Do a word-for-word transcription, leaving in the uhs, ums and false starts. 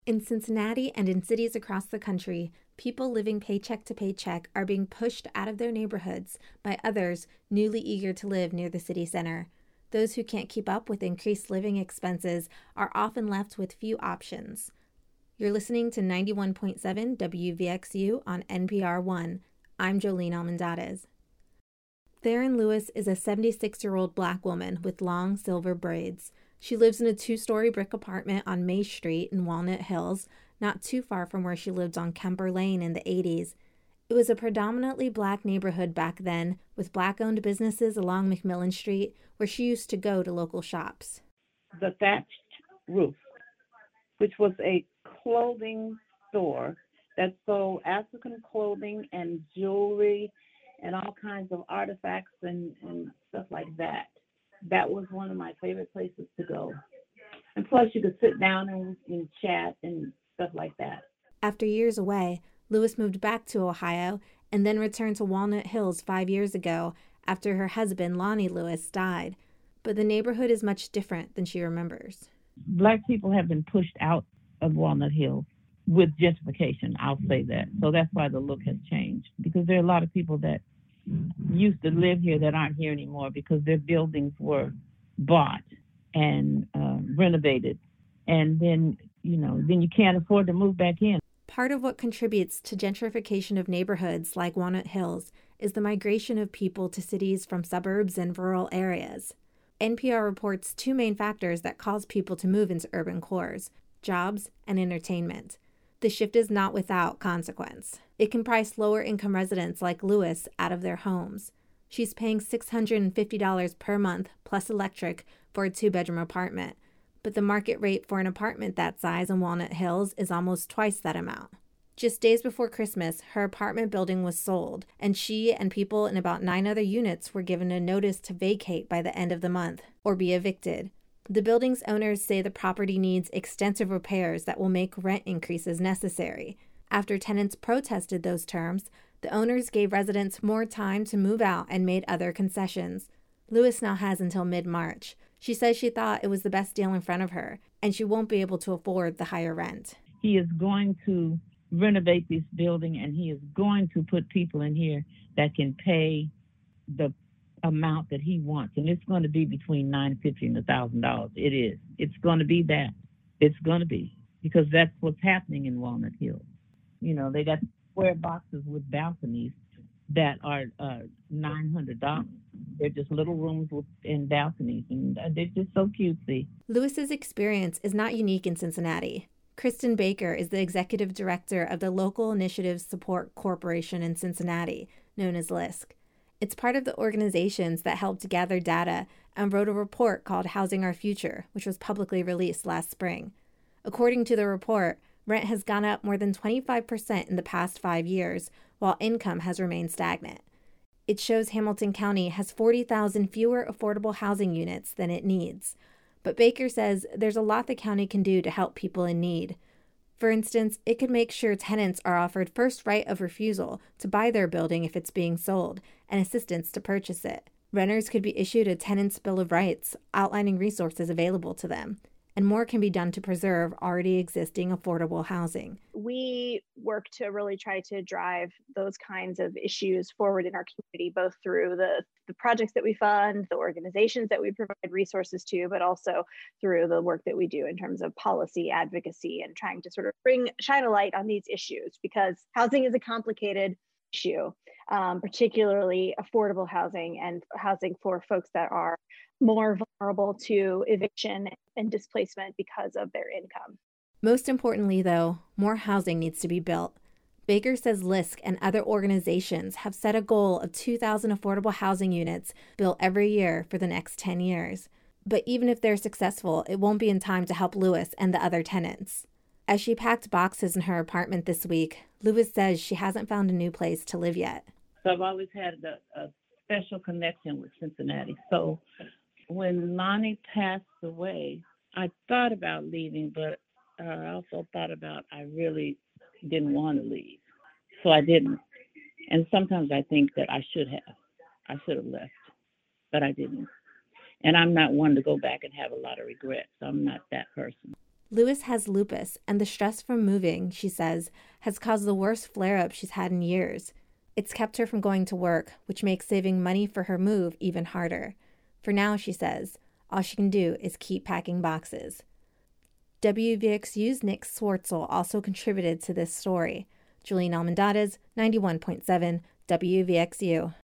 In Cincinnati and in cities across the country, people living paycheck to paycheck are being pushed out of their neighborhoods by others newly eager to live near the city center. Those who can't keep up with increased living expenses are often left with few options. You're listening to ninety-one point seven W V X U on N P R One. I'm Jolene Almendarez. Theron Lewis is a seventy-six-year-old black woman with long silver braids. She lives in a two-story brick apartment on May Street in Walnut Hills, not too far from where she lived on Kemper Lane in the eighties. It was a predominantly black neighborhood back then, with black-owned businesses along McMillan Street, where she used to go to local shops. The Thatched Roof, which was a clothing store that sold African clothing and jewelry and all kinds of artifacts and, and stuff like that. That was one of my favorite places to go. And plus you could sit down and, and chat and stuff like that. After years away, Lewis moved back to Ohio and then returned to Walnut Hills five years ago after her husband, Lonnie Lewis, died. But the neighborhood is much different than she remembers. Black people have been pushed out of Walnut Hills with gentrification, I'll say that. So that's why the look has changed, because there are a lot of people that used to live here that aren't here anymore because their buildings were bought and uh, renovated. And then, you know, then you can't afford to move back in. Part of what contributes to gentrification of neighborhoods like Walnut Hills is the migration of people to cities from suburbs and rural areas. N P R reports two main factors that cause people to move into urban cores: jobs and entertainment. The shift is not without consequence. It can price lower-income residents like Lewis out of their homes. She's paying six hundred fifty dollars per month plus electric for a two-bedroom apartment, but the market rate for an apartment that size in Walnut Hills is almost twice that amount. Just days before Christmas, her apartment building was sold, and she and people in about nine other units were given a notice to vacate by the end of the month or be evicted. The building's owners say the property needs extensive repairs that will make rent increases necessary. After tenants protested those terms, the owners gave residents more time to move out and made other concessions. Lewis now has until mid-March. She says she thought it was the best deal in front of her, and she won't be able to afford the higher rent. He is going to renovate this building, and he is going to put people in here that can pay the amount that he wants, and it's going to be between nine hundred fifty dollars and one thousand dollars. It is. It's going to be that. It's going to be, because that's what's happening in Walnut Hills. You know, they got square boxes with balconies that are uh, nine hundred dollars. They're just little rooms with and balconies, and they're just so cutesy. Lewis's experience is not unique in Cincinnati. Kristen Baker is the executive director of the Local Initiatives Support Corporation in Cincinnati, known as L I S C. It's part of the organizations that helped gather data and wrote a report called Housing Our Future, which was publicly released last spring. According to the report, rent has gone up more than twenty-five percent in the past five years, while income has remained stagnant. It shows Hamilton County has forty thousand fewer affordable housing units than it needs. But Baker says there's a lot the county can do to help people in need. For instance, it could make sure tenants are offered first right of refusal to buy their building if it's being sold, and assistance to purchase it. Renters could be issued a tenant's bill of rights outlining resources available to them, and more can be done to preserve already existing affordable housing. We work to really try to drive those kinds of issues forward in our community, both through the, the projects that we fund, the organizations that we provide resources to, but also through the work that we do in terms of policy advocacy and trying to sort of bring shine a light on these issues, because housing is a complicated issue, um, particularly affordable housing and housing for folks that are more vulnerable to eviction and displacement because of their income. Most importantly, though, more housing needs to be built. Baker says L I S C and other organizations have set a goal of two thousand affordable housing units built every year for the next ten years. But even if they're successful, it won't be in time to help Lewis and the other tenants. As she packed boxes in her apartment this week, Lewis says she hasn't found a new place to live yet. So I've always had a, a special connection with Cincinnati. So when Lonnie passed away, I thought about leaving, but uh, I also thought about I really didn't want to leave. So I didn't. And sometimes I think that I should have. I should have left, but I didn't. And I'm not one to go back and have a lot of regrets. I'm not that person. Lewis has lupus, and the stress from moving, she says, has caused the worst flare-up she's had in years. It's kept her from going to work, which makes saving money for her move even harder. For now, she says, all she can do is keep packing boxes. W V X U's Nick Swartzel also contributed to this story. Julian Almendares, ninety-one point seven W V X U.